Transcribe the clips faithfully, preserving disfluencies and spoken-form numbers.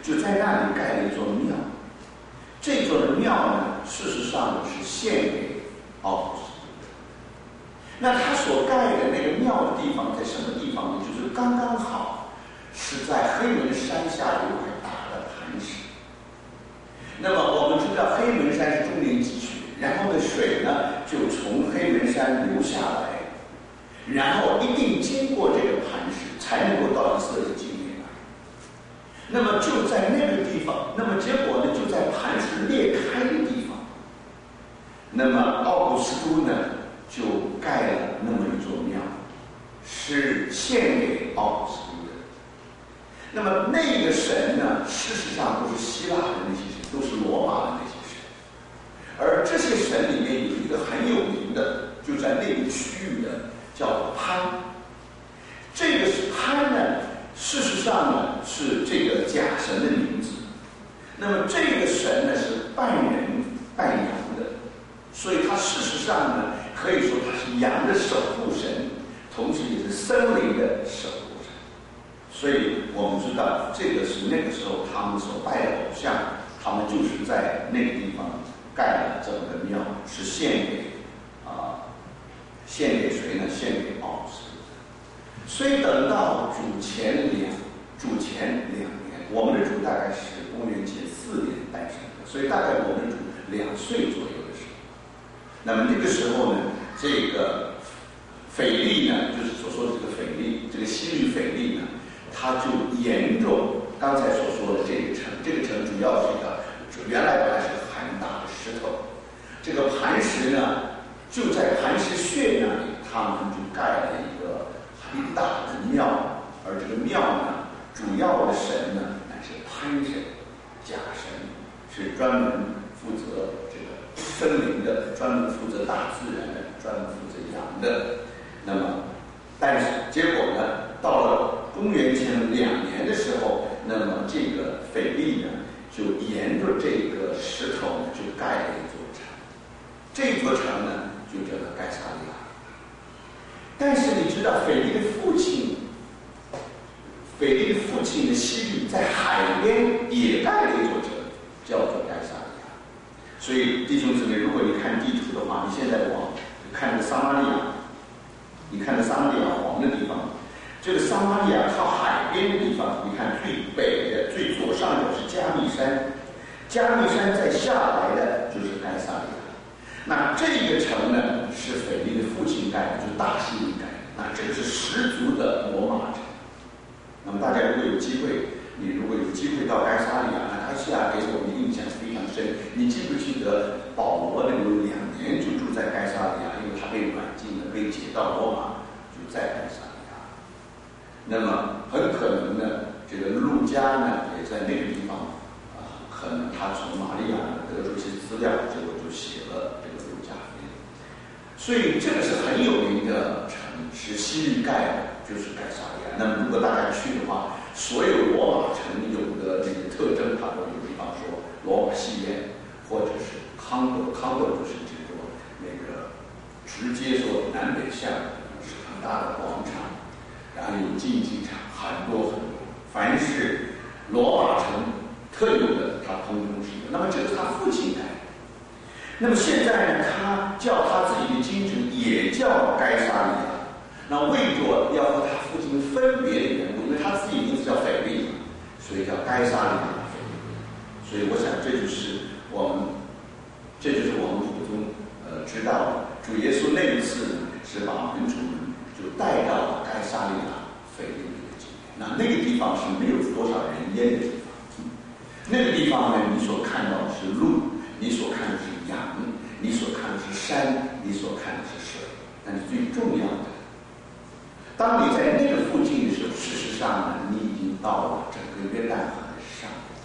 就在那里盖了一座庙。这座的庙呢，事实上是献给奥古斯都的。那他所盖的那个庙的地方在什么地方呢？就是刚刚好是在黑门山下有一块大的磐石。那么我们知道黑门山是终年积雪，然后呢水呢就从黑门山流下来，然后一定经过这个磐石才能够到以色列境内来。那么就在那个地方，那么结果呢就在磐石裂开的地方，那么奥古斯都呢就盖了那么一座庙，是献给奥古斯都的。那么那个神呢，事实上都是希腊的那些神，都是罗马的那些神。而这些神里面有一个很有名的，就在那个区域的，叫做潘。这个是潘呢，事实上呢是这个假神的名字。那么这个神呢是半人半羊的，所以他事实上呢可以说他是羊的守护神，同时也是森林的守护神。所以我们知道这个是那个时候他们所拜的偶像，他们就是在那个地方盖了这么个庙，是献给啊、呃，献给谁呢？献给奥古斯都。所以等到主前两主前两年，我们的主大概是公元前四年诞生的，所以大概我们的主两岁左右的时候。那么那个时候呢，这个腓力呢，就是所说的这个腓力，这个西律腓力呢，他就沿着刚才所说的这个城，这个城主要是一个原来本来是个很大的石头，这个磐石呢就在磐石穴那里，他们就盖了一个很大的庙，而这个庙呢，主要的神呢乃是潘神，假神，是专门负责这个森林的，专门负责大自然的，专门负责羊的。那么，但是结果呢，到了公元前两年的时候，那么这个腓力呢，就沿着这个石头呢，就盖了一座城。这座城呢，就叫做盖萨利亚。但是你知道，腓力的父亲，腓力的父亲的西律在海边也盖了一座城，叫做盖萨利亚。所以弟兄姊妹，如果你看地图的话，你现在往看着撒玛利亚，你看着撒玛利亚黄的地方，这个撒玛利亚靠海边的地方，你看最北的最左上角是加密山，加密山再下来的就是盖萨利亚。那这个城呢是腓力的父亲盖的，就是大西律盖的。那这个是十足的罗马城。那么大家如果有机会，你如果有机会到盖萨利亚，那他现在给我们印象非常深。你记不记得保罗呢有两年就住在盖萨利亚，因为他被软禁了，被解到罗马，就在盖萨利亚。那么很可能呢，这个路加呢也在那个地方啊、呃，可能他从玛利亚呢得出一些资料，结果就写了这个路加福音。所以这个是很有名的城，是西律盖的，就是盖萨利亚。那么如果大家去的话，所有罗马城有的那个特征，它都有，比方说罗马戏院，或者是康德，康德就是这个那个直接说南北向是很大的广场，然后有竞技场，很多很多，凡是罗马城特有的，它通通是有。那么这是他父亲盖的。那么现在呢，他叫他自己的京城也叫该撒利亚。那为着要和他父亲分别的缘故，因为他自己名字叫腓力，所以叫该撒利亚腓力。所以我想这就是我们，这就是我们普通呃知道的，主耶稣那一次呢是把门徒们就带到了该撒利亚腓力这个地方。那那个地方是没有多少人烟的地方，那个地方呢，你所看到的是路，你所看的是羊，你所看的是山，你所看的是水。但是最重要的，当你在那个附近的时候，事实上呢，你已经到了整个约旦河的上面，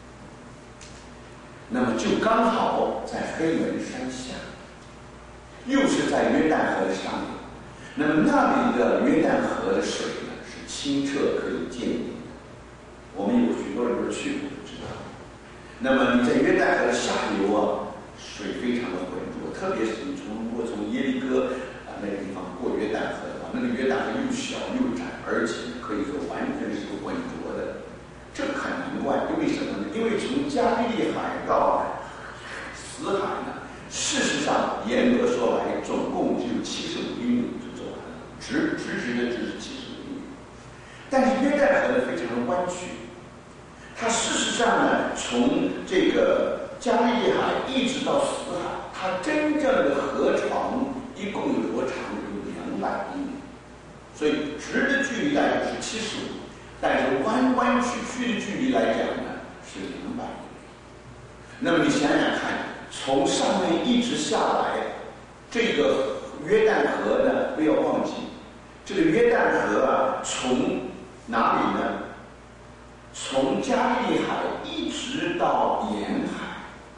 那么就刚好在黑门山下，又是在约旦河的上面。那么那里的约旦河的水呢，是清澈可以见底的。我们有许多人都去过，知道。那么你在约旦河的下游啊，水非常的浑浊，特别是你从如果从耶利哥啊那个地方过约旦河的话，那个约旦河又小又窄，而且可以说完全是浑浊的。这很难怪，因为什因为从加利利海到死海呢，事实上严格说来，总共只有七十五英里就走完了，直直直的只是七十五英里。但是约旦河呢非常的弯曲，它事实上呢，从这个加利利海一直到死海，它真正的河床一共有多长？有两百英里。所以直的距离来讲是七十五，但是弯弯曲曲的距离来讲呢是两百英里。那么你想想看，从上面一直下来，这个约旦河呢，不要忘记，这个约旦河啊，从哪里呢？从加利利海一直到沿海。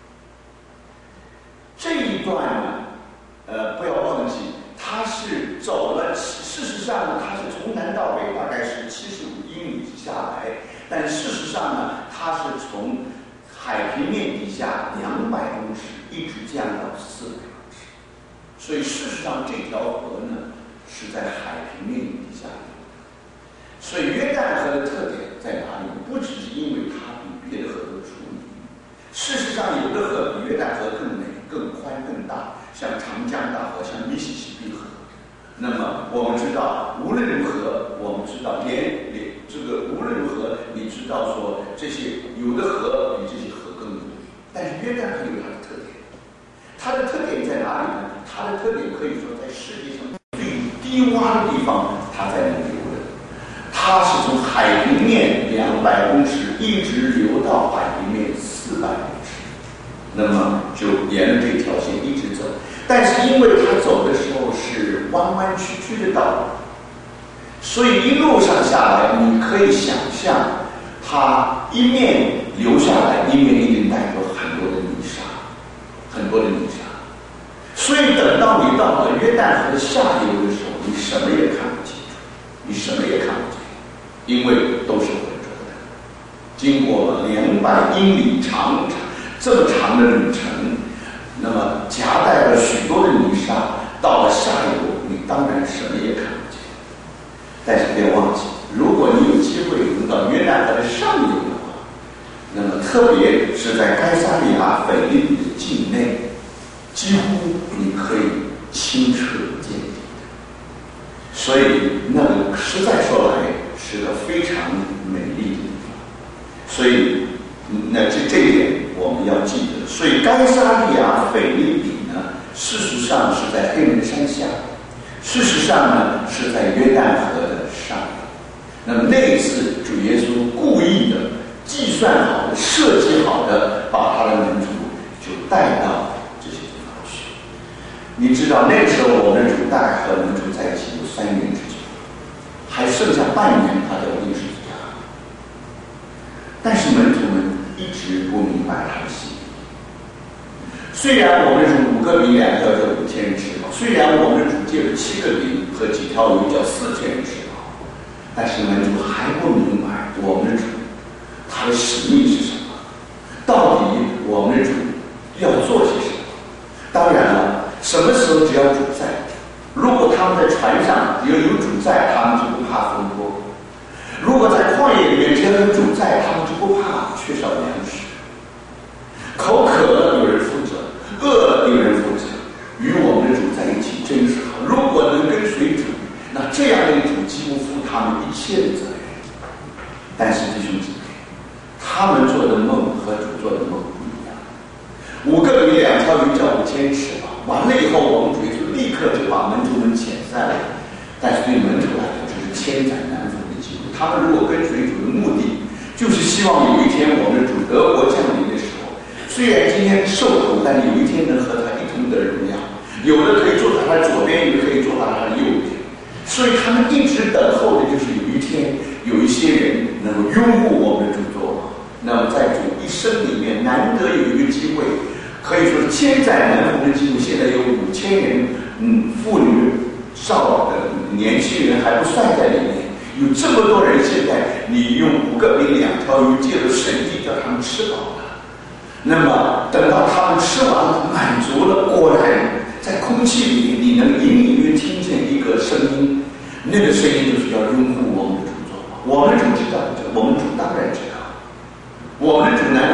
这一段呢，呃，不要忘记，它是走了。事实上呢，它是从南到北大概是七十五英里下来，但事实上呢，它是从海平面底下两百公尺一直降到四百公尺，所以事实上这条河呢是在海平面底下流的。所以约旦河的特点在哪里？不只是因为它比别的河都出名，事实上有的河比约旦河更美、更宽、更大，像长江大河，像密西西比河。那么我们知道，无论如何，我们知道连连这个无论如何，你知道说这些有的河比这些河更美，但是约旦河有它的特点，它的特点在哪里呢？它的特点可以说在世界上最低洼的地方，它在那流的，它是从海平面两百公尺一直流到海平面四百公尺，那么就沿着这条线一直走。但是因为它走的时候是弯弯曲曲的道路，所以一路上下来，你可以想象，它一面流下来，一面一定带有很多的泥沙，很多的泥沙。所以等到你到了约旦河的下游的时候，你什么也看不清楚，你什么也看不见，因为都是浑浊的。经过了两百英里长这么长的旅程，那么夹带了许多的泥沙，到了下游，你当然什么也看不见。但是别忘记，如果你有机会能到约旦河的上游的话，那么特别是在该萨利亚腓立比的境内，几乎你可以清澈见底的。所以那个实在说来是个非常美丽的地方。所以那这这一点我们要记得。所以该萨利亚腓立比呢，事实上是在黑门山下，事实上呢是在约旦河的上游。那么那一次主耶稣故意的计算好的、设计好的，把他的门徒就带到这些地方去。你知道那个时候我们的主大概和门徒在一起有三年之久，还剩下半年他就定十字架。但是门徒们一直不明白他的心意。虽然我们是五个饼两条鱼叫五千人吃饱，虽然我们主借了七个饼和几条鱼叫四千人吃饱，但是门徒还不明白我们的主他的使命是什么，到底我们的主要做些什么。当然了，什么时候只要主在，如果他们在船上有有主在，他们就不怕风波；如果在旷野里面只要有主在，他们就不怕缺少粮食。口渴了有人负责，饿了有人负责，与我们的主在一起真是好。如果能跟随主，那这样的主几乎负他们一切的责任。但是弟兄姊妹，他们做的梦和主做的梦不一样。五个饼两条鱼叫五千吃饱，完了以后，我们主耶稣立刻就把门徒们遣散了。但是对门徒来说，这是千载难逢的机会。他们如果跟随主的目的，就是希望有一天我们的主得国降临的时候，虽然今天受苦，但有一天能和他一同得荣耀。有的可以坐在他的左边，有的可以坐在他的右边。所以他们一直等候的就是有一天有一些人能够拥护我们的主作王。那么在主一生里面难得有一个机会，可以说是千载难逢的机会。现在有五千人，嗯，妇女、少的年轻人还不算在里面，有这么多人，现在你用五个饼两条鱼借着神迹叫他们吃饱了。那么等到他们吃完了、满足了，果然在空气里你能隐隐约听见一个声音，那个声音就是要拥护我们的主作王。我们主知道，我们主当然知道，我们的主难道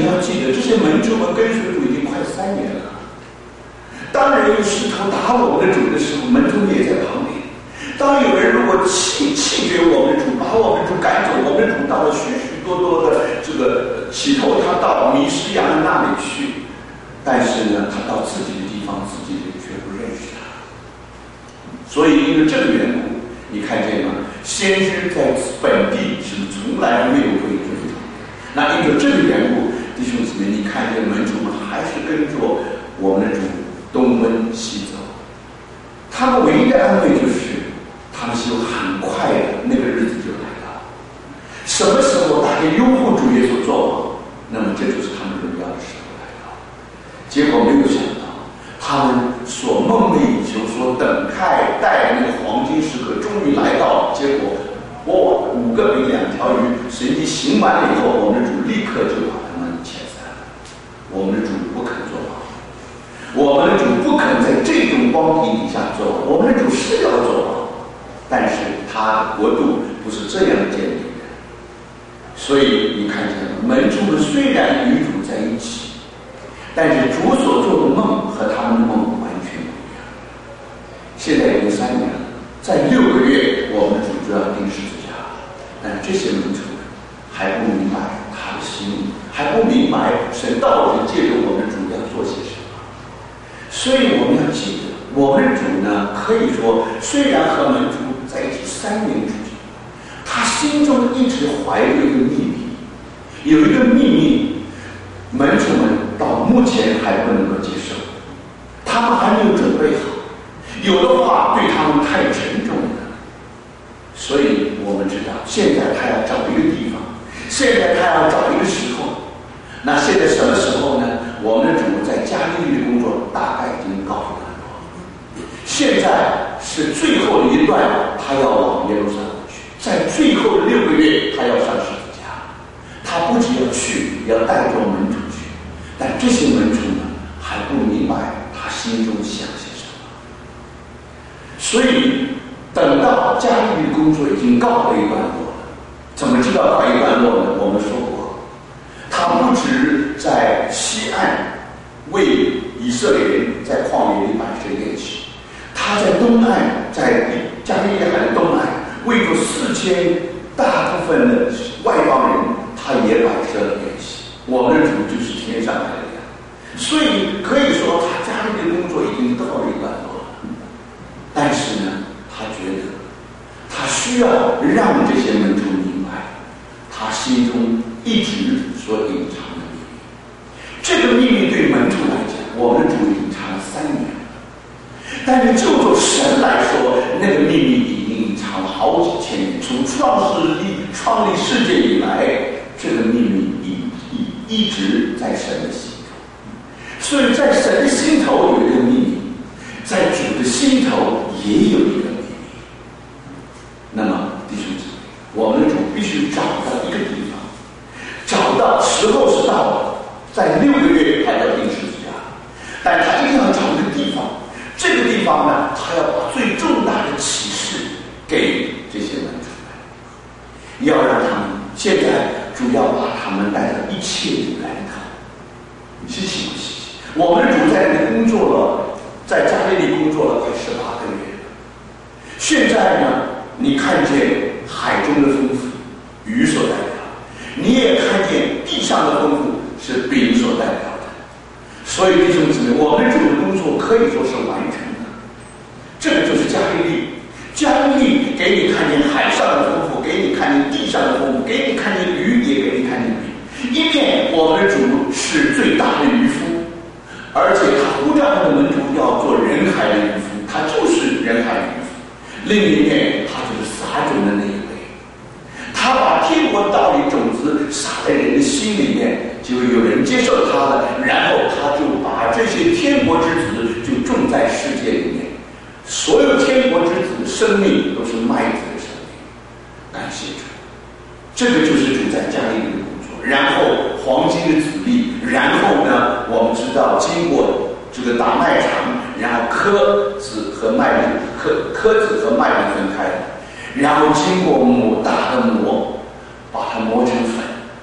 要记得，这些门徒们跟随主已经快三年了。当人用石头打我们的主的时候，门徒也在旁边。当有人如果弃弃绝我们的主，把我们的主赶走，我们的主到了许许多多的这个起头，他到迷失羊的那里去，但是呢，他到自己的地方，自己却不认识他。所以因为这个缘故，你看见吗？先知在本地是从来没有会追逐。那因为这个缘故，弟兄姊妹，你看见门徒们还是跟着我们的主东奔西走。他们唯一的安慰就是，他们希望很快的那个日子就来了。什么时候大家拥护主耶稣做王，那么这就是他们荣耀的时候来了。结果没有想到，他们所梦寐以求、所等待待那个黄金时刻终于来到，结果哇，五个饼两条鱼，神迹行完了以后，我们的主立刻就把他们遣散了。我们的主不肯做王，我们的主不肯在这种光景底下做王。我们的主是要做王，但是他的国度不是这样建立的。所以你看见门徒们虽然与主在一起，但是主所做的梦和他们的梦完全不一样。现在已经三年了，在六个月我们的主就要钉十字架，但这些门徒们还不明白他的心意，还不明白神到底借着我们的主要做些什么。所以我们要记得，我们的主呢，可以说虽然和门徒在一起三年之久，他心中一直怀着一个秘密，有一个秘密，门徒们到目前还不能够接受，他们还没有准备好，有的话对他们太沉重了。所以我们知道，现在他要找一个地方，现在他要找一个时候。那现在什么时候呢？我们的主在加利利的工作大概已经告一段落，现在是最后的一段，他要往耶路撒冷去，在最后的六个月，他要上十字架。他不仅要去，也要带着门徒去，但这些门徒呢，还不明白他心中想些什么。所以等到加利利的工作已经告了一段落了，怎么知道告一段落呢？我们说过，他不止在西岸为以色列人在旷野里摆设宴席，他在东岸，在加利利海的东岸，为着四千大部分的外邦人，他也摆设了宴席。我们的主就是天上来的呀，所以可以说他加利利的工作已经到了一段落了。但是呢，他觉得他需要让这些门徒明白，他心中一直所隐藏的秘密。这个秘密对门徒来讲，我们的主隐藏了三年，但是就做神来说，那个秘密已经隐藏了好几千年。从创世历创立世界以来，这个秘密一一一直在神的心头。所以在神的心头有一个秘密，在主的心头也有一个秘密。那么弟兄姊妹，我们的主必须找到一个地方，找到时候是到了，在六个月他要钉十字架，但他一定要找一个地方。这个地方呢，他要把最重大的启示给这些门徒们，要让他们现在主要把他们带到一切的源头。稀奇不稀奇？我们的主在那里工作了，在加利利工作了快十八个月。现在呢，你看见海中的丰富，鱼所代表；你也看见地上的丰富，是饼所代表的。所以弟兄姊妹，我们主的工作可以说是完成的。这个就是加利利。加利利给你看见海上的丰富，给你看见地上的丰富，给你看见鱼，也给你看见饼。一面我们的主是最大的渔夫，而且他呼召他的门徒要做人海的渔夫，他就是人海渔夫。另一面，他就是撒种的那一位，他把天国道理种子撒在人的心里面，就有人接受他了，然后他就把这些天国之子就种在世界里面。所有天国之子的生命都是麦子的生命，感谢主。这个就是主在加利利的工作。然后黄金的子粒，然后呢，我们知道经过这个打麦场，然后颗子和麦粒，颗颗子和麦粒分开，然后经过磨大的磨，